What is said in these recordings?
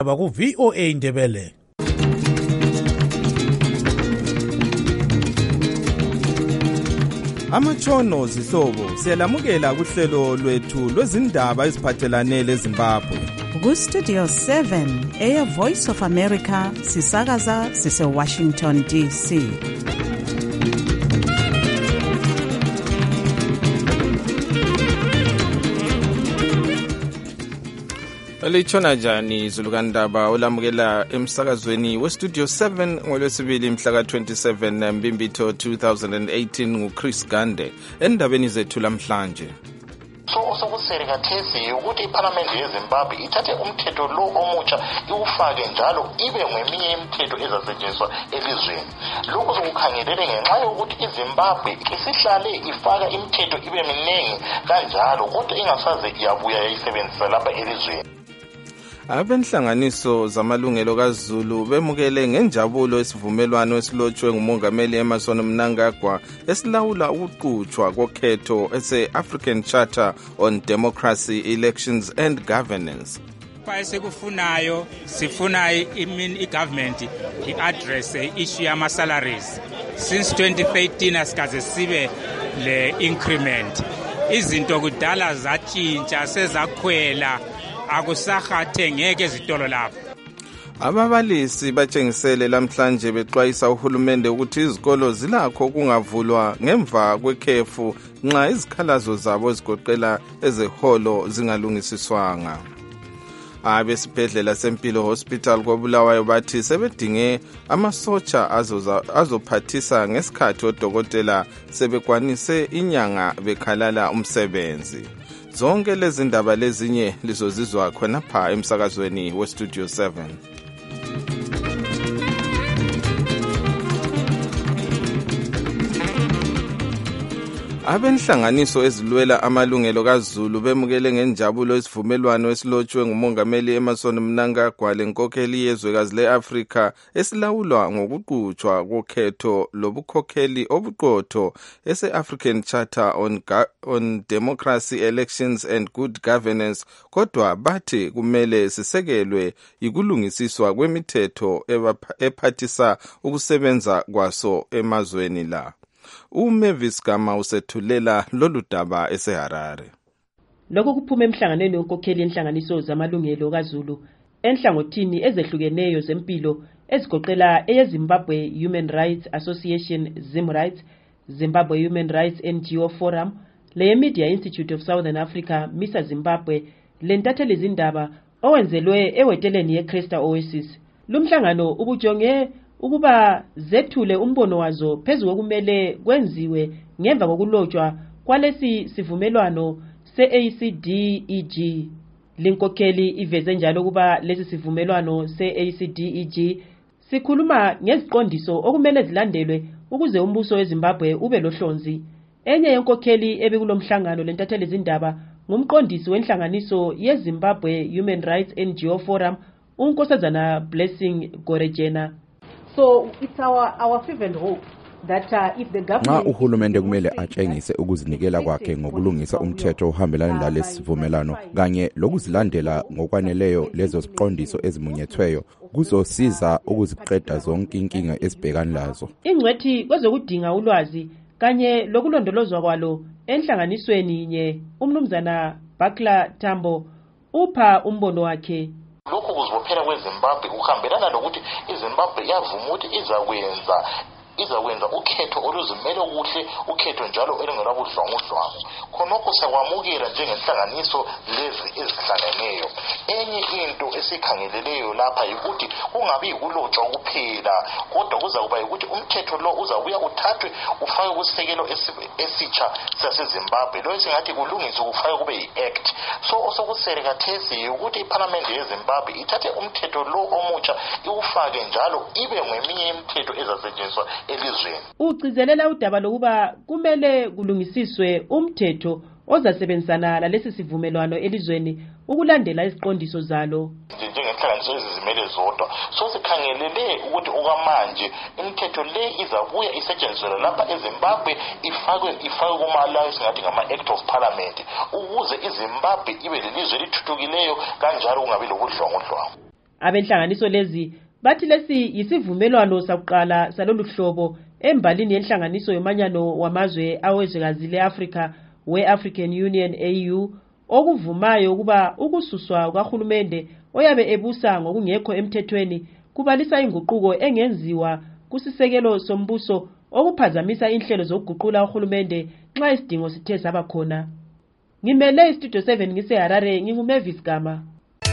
Baku VOA Indebele. Amatshono zihlobo siyalamukela kuhlelo lwethu lwezindaba eziphathelane leZimbabwe. Ku Studio 7 Air Voice of America sisakaza sise Washington DC. Litshona njani Zulukandaba olamukela emsakazweni weStudio 7 ngolwesibili mhla ka-27 Mbimbitho 2018 nguChris Gande endabeni zethu lamhlanje. Sokusele kathesi ukuthi iParliament yeZimbabwe ithathe umthetho lo omutsha iwufake njalo ibe ngeminye imithetho ezasetshenziswa elizweni. Lokho sokukhangelele ngenxa yokuthi iZimbabwe isihlale ifaka imithetho ibe miningi kanjalo kodwa ingasaze iyabuya yayisebenzisa lapha elizweni. Abenhlanganiso zamalungelo kaZulu bemukele ngenjabulo isivumelwano esilotshwe ngumongameli Emmerson Mnangagwa esilawula ukuqhutshwa kokhetho ese-African Charter on Democracy, Elections and Governance. Esikufunayo sifuna i-government i-address issue yama-salaries. Since 2013 asikaze sibe le increment. Izinto kudala zatshintsha sezakhwela. Akusahathe ngeke ezitolo lapho. Ababalisi batshengisele lamhlanje bexwayisa uhulumende ukuthi izikolo zilakho kungavulwa ngemva kwekhefu nxa izikhalazo zabo ezigoqela ezeholo zingalungisiswanga. Abesibhedlela sempilo hospital koBulawayo bathi sebedinge amasotsha azophathisa ngesikhathi odokotela sebekwanise inyanga bekhalala umsebenzi. Zonke lezi ndaba lezinye lizozizwa khonapha emsakazweni weStudio 7. Abenhlanganiso ezilwela amalungelo kaZulu bemukele ngenjabulo isivumelwano esilotshwe ngumongameli Emmerson Mnangagwa lenkokheli yezwekazi leAfrika esilawulwa ngokuqhutshwa kokhetho lobukhokheli obuqotho ese-African Charter on Democracy, Elections and Good Governance, kodwa bathi kumele sisekelwe yikulungisiswa kwemithetho ephathisa ukusebenza kwaso emazweni la. Mavis Gama usethulela lolu daba eseHarare. Lokho kuphuma emhlanganweni wenkokheli yenhlanganiso zamalungelo kaZulu enhlangothini ezehlukeneyo zempilo ezigoqela eyeZimbabwe Human Rights Association ZimRights, Zimbabwe Human Rights NGO Forum, le Media Institute of Southern Africa MISA Zimbabwe, lentatheli izindaba owenzelwe eweteleni yeCresta Oasis. Lumhlangano ubujonge ukuba zethule umbono wazo phezulu kokumele kwenziwe ngemva kokulotshwa kwalesi sivumelwano se-ACDEG. Linkokheli iveze njalo ukuba lesi sivumelwano se-ACDEG sikhuluma ngeziqondiso okumele zilandelwe ukuze umbuso weZimbabwe ube lohlonzi. Enye yenkokheli ebekulomhlangano lentatheli izindaba ngumqondisi wenhlanganiso yeZimbabwe Human Rights NGO Forum, uNkosazana Blessing Gorejena. So it's our fervent hope that if the government uhulumende kumele atshengise ukuzinikela kwakhe ngokulungisa umthetho ohambelana nalesi sivumelwano kanye lokuzilandela ngokwaneleyo lezo ziqondiso ezimunyethweyo kuzosiza ukuziqeda zonke inkinga ezibhekana lazo. Ingcwethi kwezokudinga ulwazi kanye lokulondolozwa kwalo enhlanganisweni nye umnumzana Bakla Tambo upha umbono wakhe. Lokhu kuzibophela kweZimbabwe kuhambelana lokuthi iZimbabwe yavuma ukuthi izakwenza ukhetho oluzimele kuhle, ukhetho njalo elingelabuhlwangu. Khonokho siyakwamukela njengenhlanganiso lezi ezihlangeneyo. Enye into esikhangeleleyo lapha yikuthi kungabi yikulotshwa kuphela, kodwa kuzakuba yikuthi umthetho lo uzabuya uthathwe ufake kusekelo esitsha saseZimbabwe. Lo esingathi kulungiswe kufake kube yi-act. So osokusele kathesi ukuthi iParliament yeZimbabwe ithathe umthetho lo omutsha iwufake njalo ibe ngeminye imithetho ezasetshenziswa elizweni. Ugcizelela udaba lokuba kumele kulungisiswe umthetho ozasebenzisana lalesi sivumelwano elizweni ukulandela iziqondiso zalo. Njengenhlanganiso ezizimele zodwa, so sikhangelele ukuthi okwamanje imithetho le izabuya isetshenziswe lapha eZimbabwe ifakwe kuma-laws ngathi ngama-act of parliament ukuze iZimbabwe ibe lelizwe elithuthukileyo kanjalo kungabi lobudlwangudlwangu. Abenhlanganiso lezi bathi lesi yisivumelwano sakuqala salolu hlobo embalini yenhlanganiso yomanyano wamazwe awezwekazi leAfrika we-African Union AU okuvumayo ukuba ukususwa kahulumende oyabe ebusa ngokungekho emthethweni kubalisa inguquko engenziwa kusisekelo sombuso okuphazamisa inhlelo zokuguqula uhulumende nxa isidingo sithe saba khona. Ngimele istudio 7 ngiseHarare nginguMavis Gama.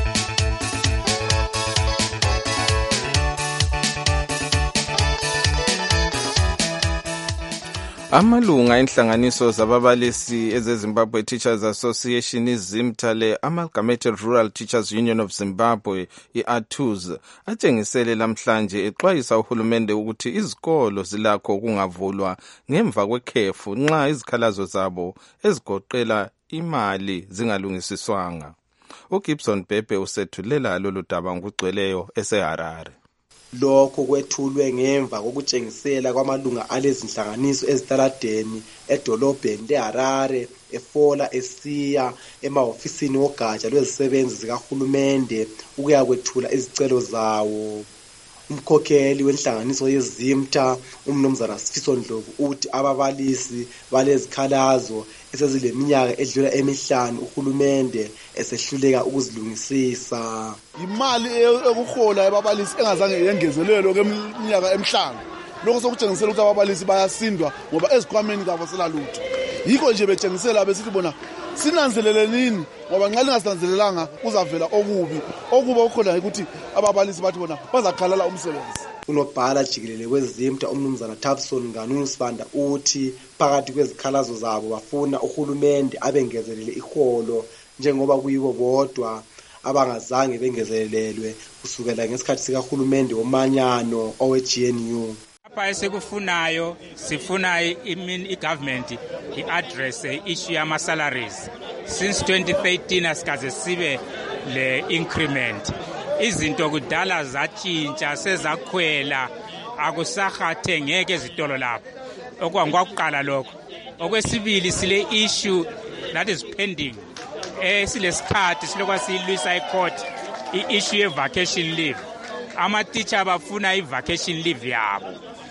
Amalunga enhlanganiso zababalisi ezeZimbabwe Teachers Association iZimta le-Amalgamated Rural Teachers Union of Zimbabwe i-ATUZ atshengisele lamhlanje exwayisa uhulumende ukuthi izikolo zilakho ukungavulwa ngemva kwekhefu nxa izikhalazo zabo ezigoqela imali zingalungisiswanga. uGibson Bhebhe usethulela lolu daba ngokugcweleyo eseHarare. Lokho kwethulwe ngemva kokutshengisela kwamalunga alezinhlanganiso ezitaladeni edolobheni leHarare efola esiya emahofisini wogatsha lwezisebenzi zikahulumende ukuya kwethula izicelo zawo. Umkhokheli wenhlanganiso yeZimta umnumzana Sifiso Ndlovu uthi ababalisi balezikhalazo esezileminyaka edlula emihlanu uhulumende esehluleka ukuzilungisisa. Imali ekuhola ababalisi engazange yengezelelo kweminyaka emihlanu. Lokho sokutshengisela ukuthi ababalisi bayasindwa ngoba ezikhwameni zabo selalutho. Yikho nje betshengisela besithi bona sinanzelele nini ngoba nxa lingasinanzelelanga kuzavela okubi. Okuba ukhona ukuthi ababalisi bathi bona bazakhalala umsebenzi. Unobhala jikelele weZimta umnumzana Thabson Nganusibanda uthi phakathi kwezikhalazo zabo bafuna uhulumende abengezelele iholo njengoba kuyibo bodwa abangazange bengezelelwe kusukela ngesikhathi sikahulumende womanyano owe-GNU. Lapha esikufunayo sifuna i-government i-address issue yama-salaries. Since 2013 asikaze sibe le increment. Izinto kudala zatshintsha sezakhwela akusahathe ngeke ezitolo lapho. Okwangokuqala lokho. Okwesibili sile issue that is pending. Silesikhathi silokwa siyilwisa ecourt i-issue ye-vacation leave. Ama-teacher bafuna i-vacation leave yabo.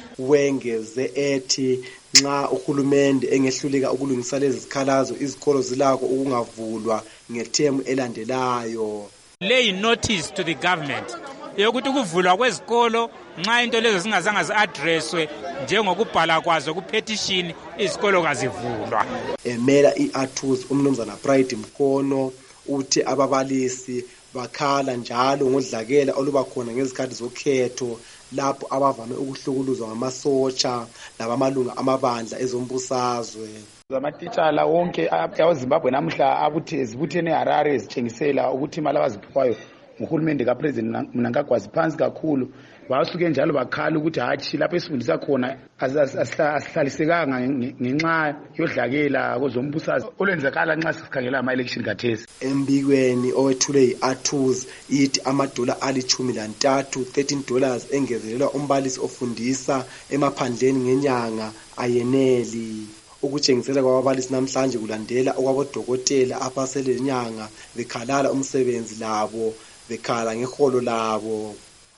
Wengeze ethi nxa uhulumende engehluleka ukulungisa lezi zikhalazo izikolo zilako ukungavulwa ngethemu elandelayo. Lay notice to the government yokuthi ukuvulwa kwezikolo nxa into lezo zingazange zi-addresswe njengokubhala kwazo ku-petition izikolo kazivulwa. Emela i-ATUZ umnumzana Pride Mkono uthi ababalisi bakhala njalo ngodlakela olubakhona ngezikhathi zokhetho lapho abavame ukuhlukuluzwa ngamasotsha labamalunga amabandla ezombusazwe. Amatitshala wonke eZimbabwe namuhla abuthene eHarare ezitshengisela ukuthi imali abaziphiwayo nguhulumende kaPresident Mnangagwa ziphansi kakhulu. Basuke njalo bakhala ukuthi hatshi lapho esifundisa khona asihlalisekanga ngenxa yodlakela kozombusazi olwenzakala nxa sikhangela ama-election kathesi. Embikweni owethule i-ATUZ ithi amadola ali-13 $13 engezelelwa umbalisi ofundisa emaphandleni ngenyanga ayeneli. Ukutshengisela kwababalisi namhlanje kulandela okwabodokotela abasele lenyanga bekhalala umsebenzi labo bekhala ngeholo labo.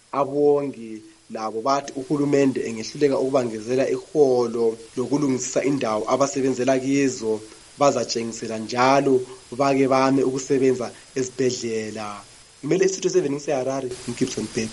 Abongi labo bathi uhulumende engehluleka ukubangezela iholo lokulungisisa indawo abasebenzela kizo bazatshengisela njalo bake bame ukusebenza esibhedlela. Ngimele istudio 7 ngiseHarare uGibson Bhebhe.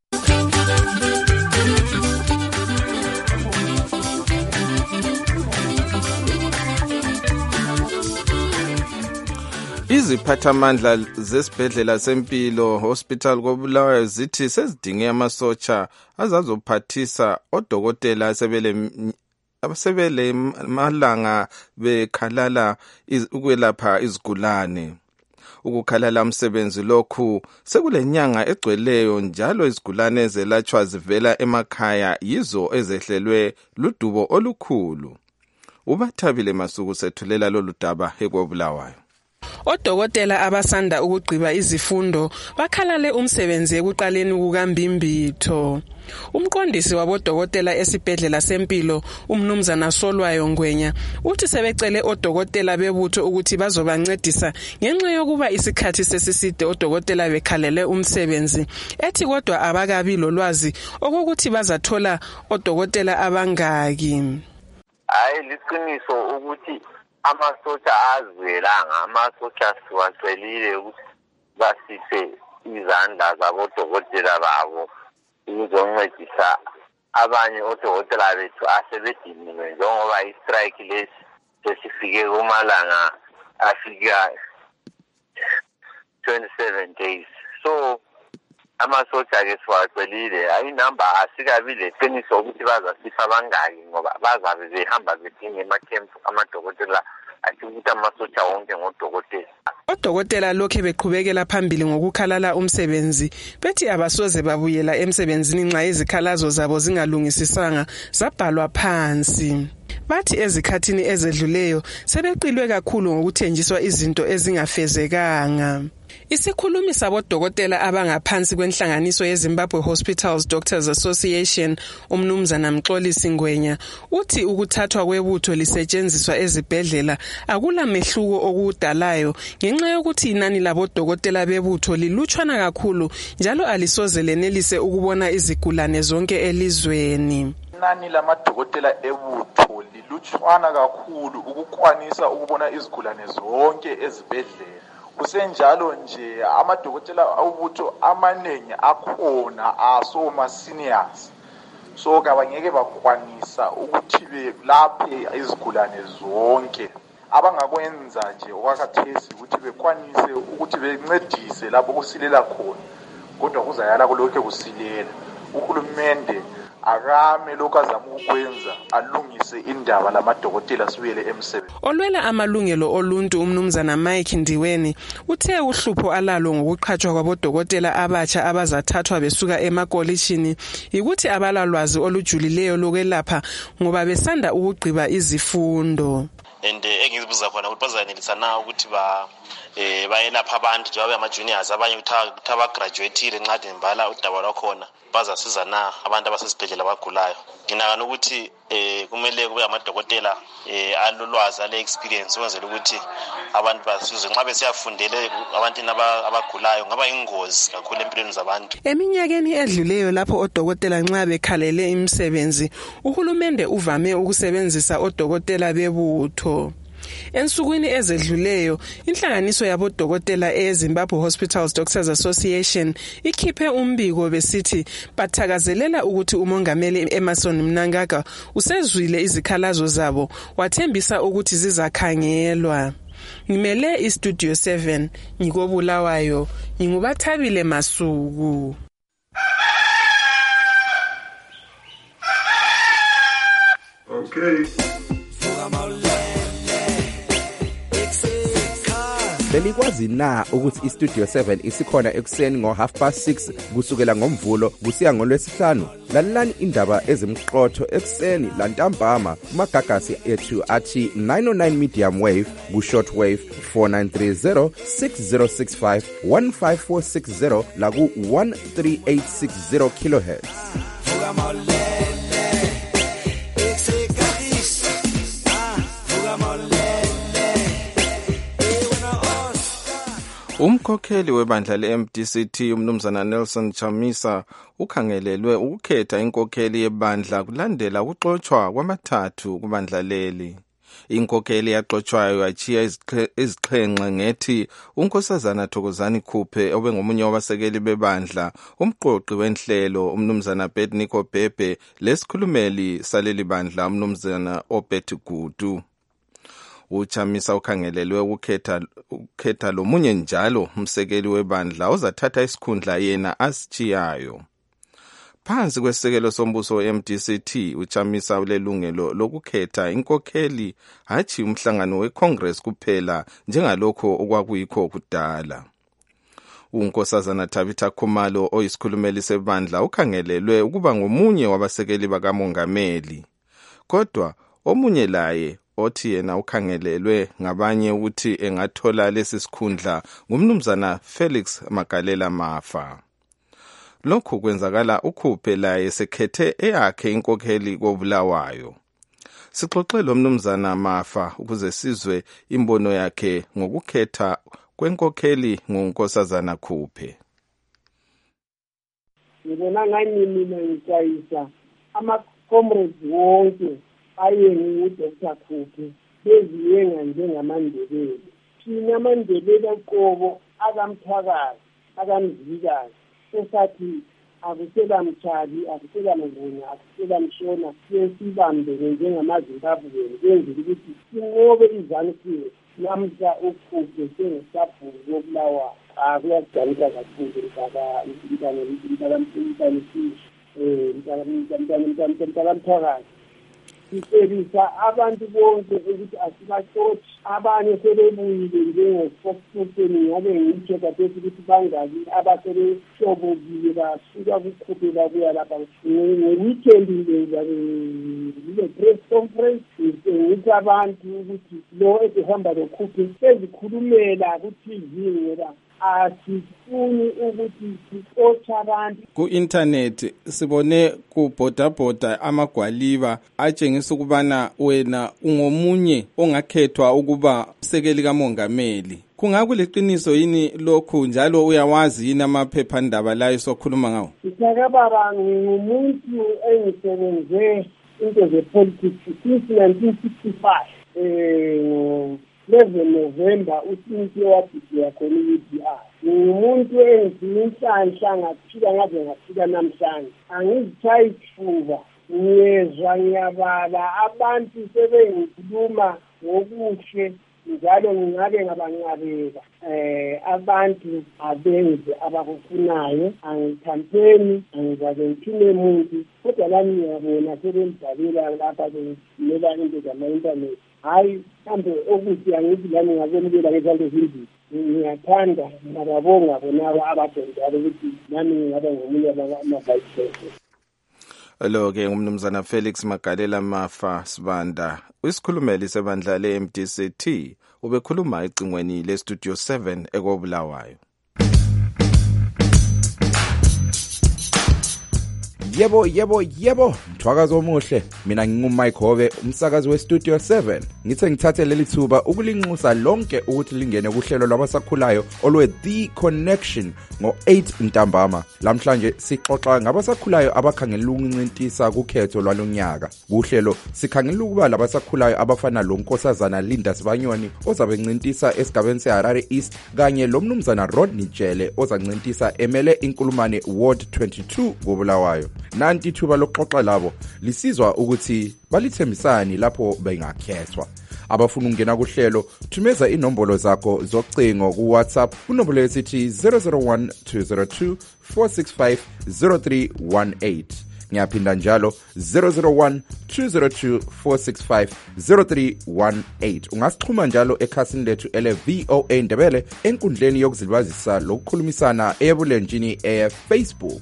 Iziphathamandla zesibhedlela sempilo hospital koBulawayo zithi sezidinge amasotsha azazophathisa odokotela asebele malanga bekhalala ukwelapha izigulane. Ukukhalala umsebenzi lokhu sekulenyanga egcweleyo njalo izigulane ezelatshwa zivela emakhaya yizo ezehlelwe ludubo olukhulu. uBathabile Masuku sethulela lolu daba ekobulawayo. Odokotela abasanda ukugqiba izifundo bakhalale umsebenzi ekuqaleni kukaMbimbitho. Umqondisi wabodokotela esibhedlela sempilo umnumzana Solwayo Ngwenya uthi sebecele odokotela bebutho ukuthi bazobancedisa ngenxa yokuba isikhathi sesiside odokotela bekhalele umsebenzi ethi kodwa abakabi lolwazi okokuthi bazathola odokotela abangaki. Hayi liqiniso ukuthi amasotsha azwelanga, amasotsha siwacelile ukuthi basise izandla zabodokotela babo ukuzoncedisa abanye odokotela bethu asebediniwe njengoba istrike lesi sesifike kumalanga afika 27 days. So amasotsha ke siwacelile, ayinamba asikabi leqiniso ukuthi bazasipha abangaki ngoba bazabe behamba bedinga emakhempu amadokotela ukuthi amasotsha wonke ngodokotela. Odokotela lokhe beqhubekela phambili ngokukhalala umsebenzi bethi abasoze babuyela emsebenzini nxa izikhalazo zabo zingalungisisanga zabhalwa phansi. Bathi ezikhathini ezedluleyo sebeqilwe kakhulu ngokuthenjiswa izinto ezingafezekanga. Isikhulumi sabodokotela abangaphansi kwenhlanganiso yeZimbabwe Hospitals Doctors Association umnumzana Mxolisi Ngwenya uthi ukuthathwa kwebutho lisetshenziswa ezibhedlela akula mehluko okudalayo ngenxa yokuthi inani labodokotela bebutho lilutshwana kakhulu njalo alisoze lenelise ukubona izigulane zonke elizweni. Inani lamadokotela ebutho lilutshwana kakhulu ukukwanisa ukubona izigulane zonke ezibhedlela. Kusenjalo nje amadokotela awubutho amanengi akhona asoma seniors, so kabangeke bakwanisa ukuthi belaphe izigulane zonke. Abangakwenza nje okwakhathesi ukuthi bekwanise ukuthi bencedise lapho kusilela khona, kodwa kuzayala kulokho kusilela. Uhulumende akame lokho azama ukwenza alungise indaba lamadokotela sibuyele emsebenzi. Olwela amalungelo oluntu umnumzana Mike Ndiweni uthe uhlupho alalo ngokuqhatshwa kwabodokotela abatsha abazathathwa besuka emakolishini ukuthi abalalwazi olujulileyo lokwelapha ngoba besanda ukugqiba izifundo. Engizibuza khona ukuthi bazanelisa na ukuthi bayelapha abantu njengoba ama-juniors abanye ukuthi abagraduatile nxa ndimbala udaba lwakhona bazasiza na abantu abasesibhedlela abagulayo. Nginakana ukuthi kumele kube amadokotela alolwazi ale-experience ukwenzela ukuthi abantu basizwe nxa besiyafundele abantwini abagulayo ngaba ingozi kakhulu empilweni zabantu. Eminyakeni edluleyo lapho odokotela nxa bekhalele imisebenzi uhulumende uvame ukusebenzisa odokotela bebutho. Ensukwini ezedluleyo inhlanganiso yabodokotela eZimbabwe Hospitals Doctors Association ikhiphe umbiko besithi bathakazelela ukuthi umongameli Emmerson Mnangagwa usezwile izikhalazo zabo wathembisa ukuthi zizakhangelwa. Ngimele iStudio 7 ngikobulawayo ngingubathabile Masuku. Okay. Belikwazi na ukuthi iStudio 7 isikhona ekuseni ngo6:30 kusukela ngomvulo kusiya ngolwesihlanu? Lalelani indaba ezimqotho ekuseni lantambama kumagagasi ethu athi 909 medium wave ku-short wave 4930 6065 15460 la ku-13860 kilohertz. Umkhokheli webandla le-MDCT umnumzana Nelson Chamisa ukhangelelwe ukukhetha inkokheli yebandla kulandela ukuxotshwa kwamathathu kubandla leli. Inkokheli yaxotshwayo yachiya izixhenxe ngethi unkosazana Thokozani Khuphe obengomunye wabasekeli bebandla, umqoqi wenhlelo umnumzana Bedniko Bhebhe lesikhulumeli saleli bandla umnumzana Obert Gudu. Uchamisa ukhangelelwe ukukhetha lomunye njalo umsekeli webandla ozathatha isikhundla yena asichiyayo. Phansi kwesekelo sombuso we-MDCT uchamisa ulelungelo lokukhetha inkokheli hathi umhlangano weCongress kuphela njengalokho okwakuyikho kudala. Unkosazana Tabitha Khumalo oyisikhulumeli sebandla ukhangelelwe ukuba ngomunye wabasekeli bakamongameli. Kodwa omunye laye othi yena ukhangelelwe ngabanye ukuthi engathola lesi sikhundla ngumnumzana Felix Magalela Mafa. Lokhu kwenzakala uKhuphe laye sekhethe eyakhe inkokheli koBulawayo. Sixoxe lo mnumzana Mafa ukuze sizwe imbono yakhe ngokukhetha kwenkokheli nguNkosazana Khuphe. Ngibona ngani mina ngicayisa ama-comrades wonke ayengu Dr. Khuphe beziyenga njengamandebele. Thina amandebele qobo akamthakazi akamzikazi esathi akusela mthali akusela mnguni akusela mshona sesibambele njengamaZimbabwe kwenzela ukuthi sinqobe izansi namhla uKhuphe sengesabhuku koBulawayo. Kuyajabulisa kakhulu mntakamthakazi. Sicebisa abantu bonke ukuthi asibaxoxe, abanye sebebuyile njengespokesperson ngabe ngitsho kathesi ukuthi bangaki abasebehlobokile basuka kuKhuphe babuya lapha. Nge-weekend le-press conference ngithi abantu ukuthi lo ebehamba loKhuphe sezikhulumela ku-TV ngoba asifuni ukuthi sixoxe abantu. Ku-internet sibone kubhodabhoda amagwaliba atshengisa ukubana wena ungomunye ongakhethwa ukuba sekeli kamongameli. Kungakuliqiniso yini lokhu njalo uyawazi yini amaphephandaba layo sokhuluma ngawo? Ngiyakababa ngumuntu engisebenze into zepolitics since 1965. 11 November uSinti wathi khona UDR. Ngumuntu engizinhlanhla ngaphila ngaze ngafika namhlanje. Angizitshayi isifuba. Ngiyezwa ngiyabala abantu sebengikhuluma ngokuhle njalo ngingake ngabanqabela. Abantu abenze abakufunayo, angithampeni, angizake ngithine umuntu, kodwa lami ngiyabona sebemdalela lapha bemela into zama-internet. Hayi, mhlawumbe okuthi angithi lami ngabonibela ngezanto ezimbili. Ngiyathanda ngababonga bonaba abadenjalo ukuthi nami ngingaba ngomunye ama-vice president. Lo-ke ngumnumzana Felix Magalela Mafa Sibanda, isikhulumeli sebandla le-MDCT, ubekhuluma ecingweni le-Studio 7 ekoBulawayo. Yebo, mthwakazo omuhle. Mina nginguMike Hove, umsakazi weStudio 7. Ngithe ngithathe leli thuba ukulinxusa lonke ukuthi lingene kuhlelo lwabasakhulayo olwe The Connection ngo-8 ntambama. Lamhlanje sixoxa ngabasakhulayo abakhangelela ukuncintisa kukhetho lwalonyaka. Kuhlelo sikhangelela ukuba labasakhulayo abafana lo Nkosazana Linda Sibanyoni ozabe encintisa esigabeni seHarare East kanye lo mnumzana Rodney Jele ozancintisa emele inkulumane Ward 22 koBulawayo. Nanti thuba lokuxoxa labo lisizwa ukuthi balithembisani lapho bengakhethwa. Abafuna ukungena kuhlelo thumeza inombolo zakho zocingo ku WhatsApp kunombolo esithi 001 202 465 0318. Ngiyaphinda njalo 001 202 465 0318. Ungasixhuma njalo ekhasini lethu ele VOA Ndebele enkundleni yokuzilibazisa lokukhulumisana ebulenjini Facebook.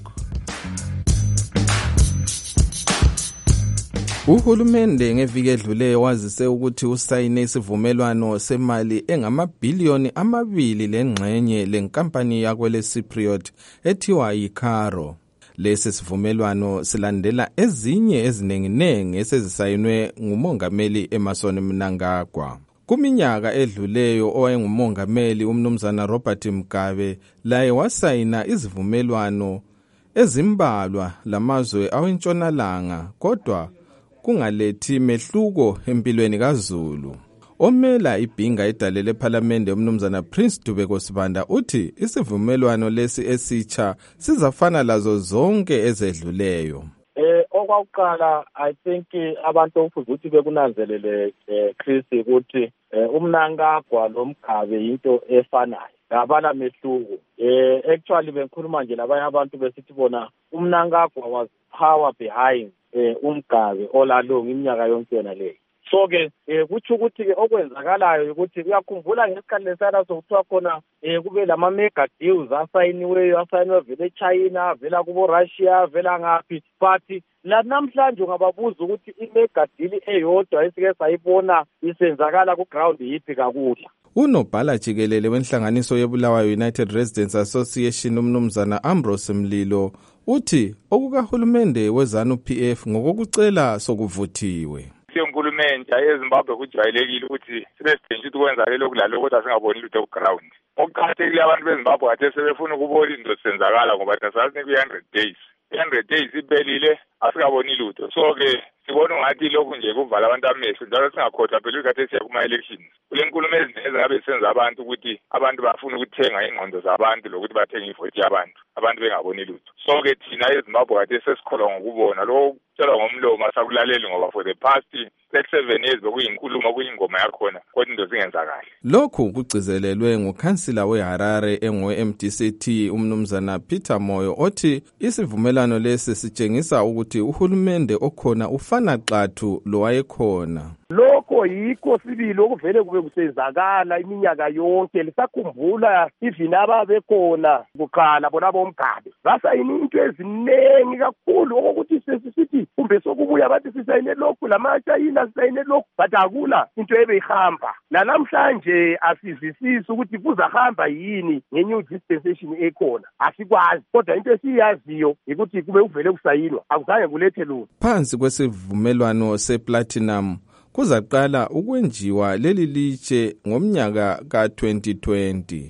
Uhulumende ngeviki edlule wazise ukuthi usayine isivumelwano semali engamabhiliyoni 2 lengxenye lenkampani yakwele Cypriot ethiwa yiCaro. Lesi sivumelwano silandela ezinye ezinenginenge esezisayinwe ngumongameli Emmerson Mnangagwa. Kuminyaka edluleyo owayengumongameli umnumzana Robert Mugabe laye wasayina izivumelwano ezimbalwa lamazwe awentshonalanga kodwa kungalethi mehluko empilweni kaZulu. Omela ibhinga edalele eParliament umnumzana Prince Dubeko Sibanda uthi isivumelwano lesi esitsha sizafana lazo zonke ezedluleyo. Okwaqala I think abantu okufuze ukuthi bekunanzelele Chris ukuthi uMnangagwa loMgabe into efanayo ngabala mehluko. Actually bengikhuluma nje labanye abantu besithi bona uMnangagwa was power behind uMgabe olalong iminyaka yonke yona leyo. So ke kutsho ukuthi ke okwenzakalayo ukuthi uyakhumbula ngesikhathi lesana sokuthiwa khona kube lama mega deals asayiniwe vele eChina vela kubo Russia vela ngaphi but la namhlanje ungababuza ukuthi imega deal eyodwa esike sayibona isenzakala ku ground yipi kakudla. Unobhala jikelele wenhlanganiso yeBulawayo United Residents Association umnumzana Ambrose Mlilo uthi okukahulumende wezanu PF ngokucela sokuvuthiwe. Siyonkulumente eZimbabwe kujwayelekile ukuthi sibesidinga ukuthi kwenzakale lokulalo kodwa singaboni lutho ku ground. Okuqhathekile abantu beZimbabwe kade sebefuna ukubona into senzakala ngoba sasazi ku100 days. 100 days ibelile asikaboni lutho. So ke sibona ngathi lokhu nje kuvala abantu amehlo njalo singakhohlwa phela ukuthi siya kuma elections. Kulenkulumo ezingabe senza abantu ukuthi abantu bafuna ukuthenga ingqondo zabantu lokuthi bathenge ivote yabantu abantu bengaboni lutho. So ke thina eZimbabwe kade sesikholwa ngokubona lo tshelwa ngomlomo asakulaleli ngoba for the past 7 years bekuyinkulumo kuyingoma yakhona kodwa into zingenzakala. Lokhu kugcizelelwe ngukhansila weHarare engwe-MDCT umnumzana Peter Moyo othi isivumelano lesi sitshengisa ukuthi uhulumende okhona ufana xathu lo wayekhona. Lokho yikho sibili okuvele kube kusenzakala iminyaka yonke lisakhumbula ivina ababekhona kuqala bona bomgabe basayini into eziningi kakhulu okokuthi sesithi kumbe sokubuya bathi sisayine lokhu lamaChina sisayine lokhu but akula into ebeyihamba namhlanje asizisisi ukuthi kuzahamba yini ngenew dispensation ekhona asikwazi kodwa into esiyaziyo ukuthi kube uvele kusayinwa akuzange kulethe lutho. Phansi kwesivumelwano seplatinum kuzaqala ukwenjiwa leli litshe ngomnyaka ka-2020.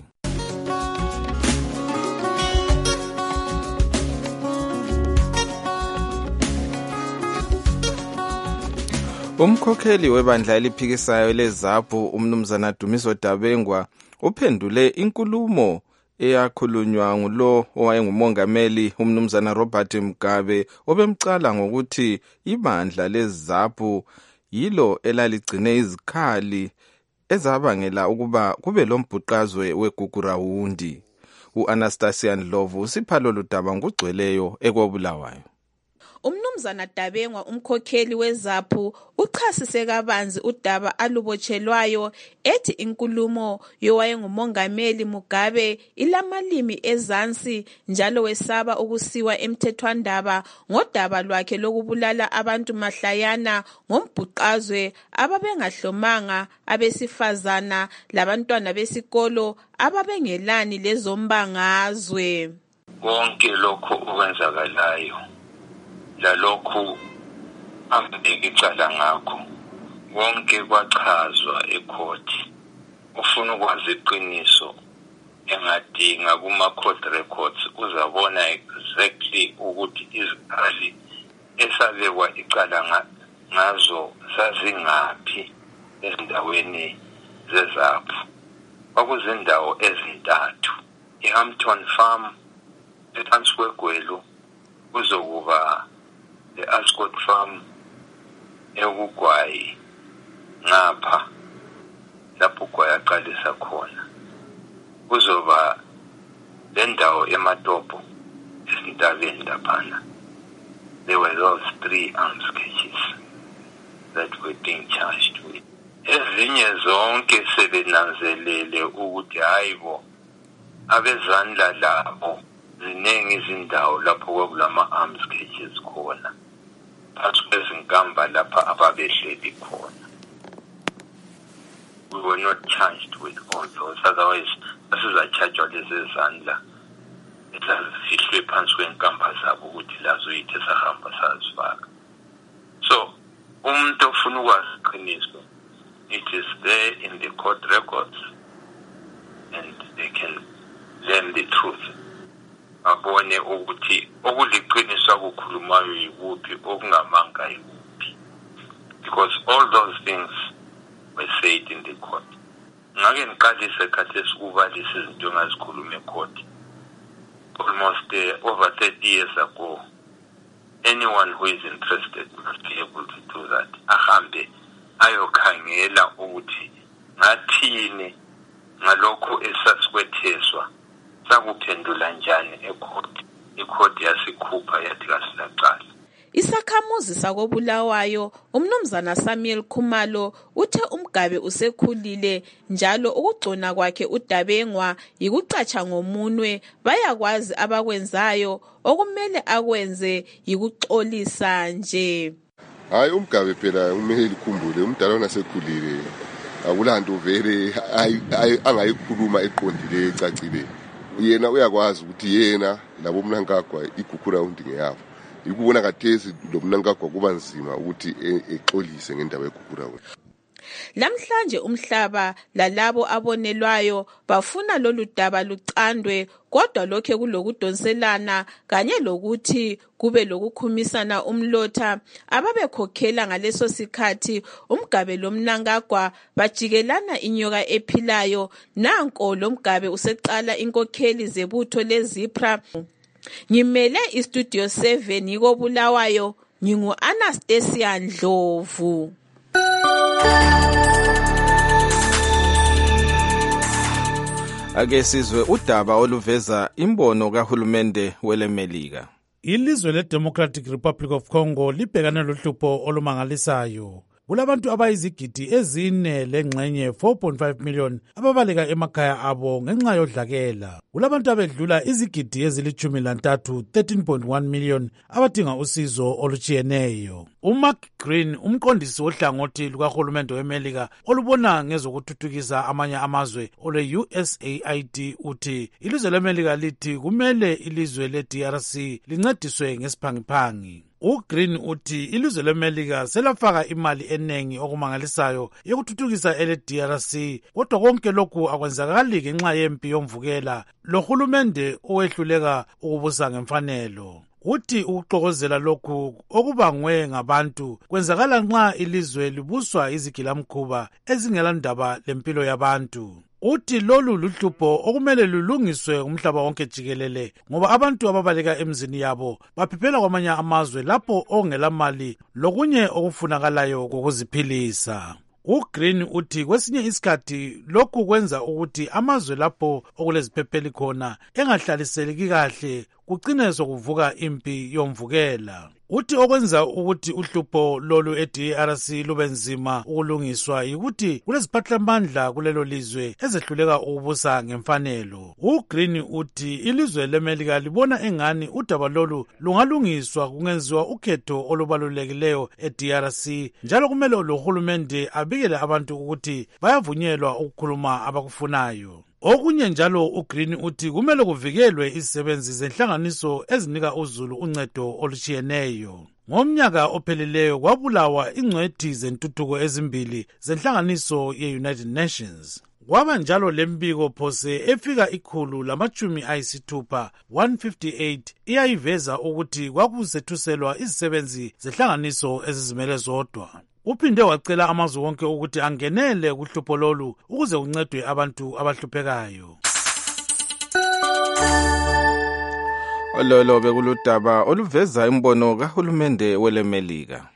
Umkhokheli webandla eliphikisayo leZAPU umnumzana Dumiso Dabengwa uphendule inkulumo eyakhulunywa ngulo owayengumongameli umnumzana Robert Mugabe obemcala ngokuthi ibandla leZAPU yilo elaligcine izikhali ezabangela ukuba kube lombhuqazwe weGugurawundi. U-Anastasia Ndlovu usiphalo ludaba ngugcweleyo ekobulawayo. Umnumzana Dabengwa umkhokheli weZAPU uchasise kabanzi udaba alubotshelwayo ethi inkulumo yowayengumongameli Mugabe ilamalimi ezansi njalo wesaba ukusiwa emthethwandaba ngodaba lwakhe lokubulala abantu mahlayana ngombhuqazwe ababengahlomanga abesifazana labantwana besikolo ababengelani lezombangazwe. Konke lokho okwenzakalayo lalokhu ambeke icala ngakho konke kwachazwa ekhoti. Ufuna ukwazi iqiniso engadinga kuma-court records uzabona exactly ukuthi izikhali esabekwa icala ngazo zazingaphi ezindaweni zeZAPU. Kwakuzindawo ezintathu: iHampton Farm ephansi kweGwelu, kuzokuba the-Ascot Farm ekugwayi ngapha lapho ugwayi aqalisa khona, kuzoba le ndawo eMatopo esintabeni laphana. There were those 3 arms cases that were being charged with. Ezinye zonke sebenanzelele ukuthi hayibo abezandla labo ziningi izindawo lapho kwakulama arms cages khona phansi kwezinkamba lapha ababehleli khona. We were not charged with all those, otherwise asizachajwa lezezandla ezazifihlwe phansi kwenkamba zabo ukuthi lazoyithi sahamba sazifaka. So umuntu ofuna ukwazi iqiniso, it is there in the court records and they can learn the truth. Abone ukuthi okuliqiniso akukhulumayo yikuphi okungamanga yikuphi, because all those things were said in the court. Ngake ngiqalise khathesi ukubalisa izinto engazikhuluma ecourt almost over 30 years ago. Anyone who is interested must be able to do that. Ahambe ayokhangela ukuthi ngathini ngalokho esasikwetheswa sakuphendula njani ecourt. Icourt yasikhupha yathi kasilaqala. Isakhamuzi sakobulawayo umnumzana Samuel Khumalo uthe umgabe usekhulile njalo ukugcona kwakhe uDabengwa yikucatsha ngomunwe bayakwazi abakwenzayo okumele akwenze yikuxolisa nje. Hayi umgabe phela kumele likhumbule umdala onasekhulile akulanto vele angayikhuluma eqondile ecacile. Yena uyakwazi ukuthi yena labo Mnangagwa igukhura undinge yabo. Ikubona kathesi lo Mnangagwa kuba nzima ukuthi exolise ngendaba yegukhura kwakhe. Lamhlanje umhlaba lalabo abonelwayo bafuna lolu daba lucandwe kodwa lokho kulokudonselana kanye lokuthi kube lokukhumisana umlotha ababekhokhela ngaleso sikhathi umgabe lo Mnangagwa bajikelana inyoka ephilayo. Nanko lo mgabe useqala inkokheli zebutho leZipra. Ngimele iStudio 7 yikobulawayo ngingu Anastasia Ndlovu. Ake sizwe udaba oluveza imbono kahulumende welemelika. Ilizwe leDemocratic Republic of Congo libhekane lohlupho olumangalisayo. Kulabantu abayizigidi ezine lengxenye 4.5 million ababaleka emakhaya abo ngenxa yodlakela. Kulabantu abedlula izigidi ezili13 13.1 million abadinga usizo olutshiyeneyo. uMark Green umqondisi wohlangothi lukahulumende weMelika olubona ngezokuthuthukisa amanye amazwe ole USAID uthi ilizwe leMelika lithi kumele ilizwe leDRC lincediswe ngesiphangiphangi. uGreen uthi ilizwe leMelika selafaka imali enengi okumangalisayo yokuthuthukisa ele-DRC kodwa konke lokhu akwenzakali ngenxa yempi yomvukela lohulumende owehluleka ukubusa ngemfanelo. Uthi ukuxokozela lokhu okubangwe ngabantu kwenzakala nxa ilizwe libuswa izigilamkhuba ezingelandaba lempilo yabantu. Uthi lolu luhlupho okumele lulungiswe umhlaba wonke jikelele ngoba abantu ababaleka emzini yabo baphiphela kwamanye amazwe lapho ongelamali lokunye okufunakalayo kokuziphilisa. uGreen uthi kwesinye isikhathi lokhu kwenza ukuthi amazwe lapho okuleziphepheli khona engahlaliseleki kahle kugcine sokuvuka impi yomvukela. Uthi okwenza ukuthi uhlupho lolu eDRC lube nzima ukulungiswa yikuthi kuleziphathamandla kulelo lizwe ezehluleka ukubusa ngemfanelo. uGreen uthi ilizwe leMelika libona engani udaba lolu lungalungiswa kungenziwa ukhetho olubalulekileyo eDRC njalo kumele lohulumende abikele abantu ukuthi bayavunyelwa ukukhuluma abakufunayo. Okunye njalo uGreen uthi kumele kuvikelwe izisebenzi zenhlanganiso ezinika uzulu uncedo olutshiyeneyo. Ngomnyaka ophelileyo kwabulawa ingcwethi zentuthuko ezimbili zenhlanganiso ye-United Nations. Kwaba njalo lembiko phose efika 160 iyayiveza ukuthi kwakuzethuselwa izisebenzi zenhlanganiso ezizimele zodwa. Uphinde wacela amazwe wonke ukuthi angenele kuhlupho lolu ukuze kuncedwe abantu abahluphekayo. Ololo bekuludaba oluveza imbono kahulumende welemelika.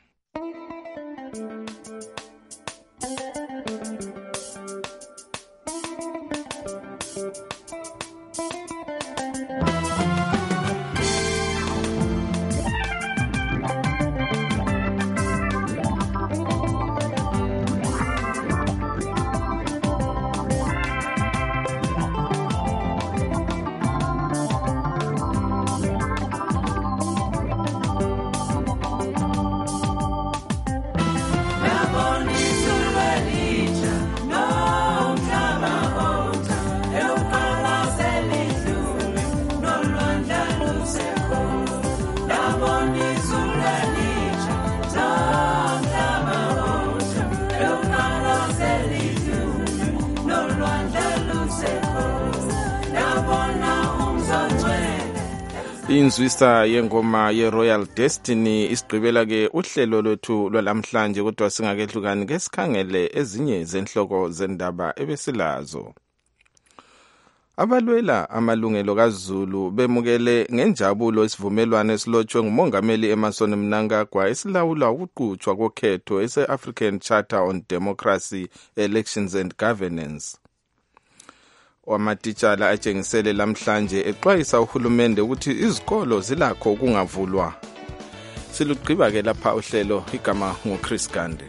Inzwisa yengoma ye-Royal Destiny isigqibela ke uhlelo lwethu lwalamhlanje kodwa singakehlukani ke sikhangele ezinye zenhloko zendaba ebesilazo. Abalwela amalungelo kaZulu bemukele ngenjabulo isivumelwano esilotshwe ngumongameli Emmerson Mnangagwa esilawula ukuqhutshwa kokhetho ese-African Charter on Democracy, Elections and Governance. Wamatitshala atshengisele lamhlanje exwayisa uhulumende ukuthi izikolo zilakho kungavulwa. Silugqiba-ke lapha uhlelo, igama nguChris Gande.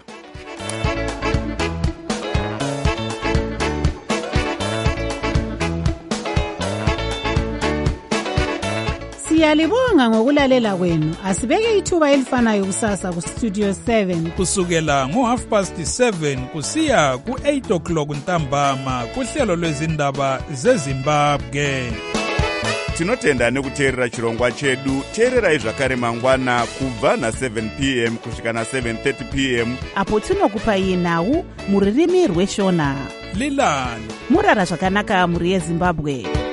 Siyalibonga ngokulalela kwenu. Asibeke ithuba elifanayo kusasa ku Studio 7 kusukela ngo7:30 kusiya ku8 o'clock ntambama kuhlelo lwezindaba zeZimbabwe. Tinotenda nekuteerera chirongwa chedu. Teererai zvakare mangwana kubva na7 p.m. kusvika na7:30 p.m. apo tinokupai nhau muririmi rweshona. Lilani murara zvakanaka muri yeZimbabwe.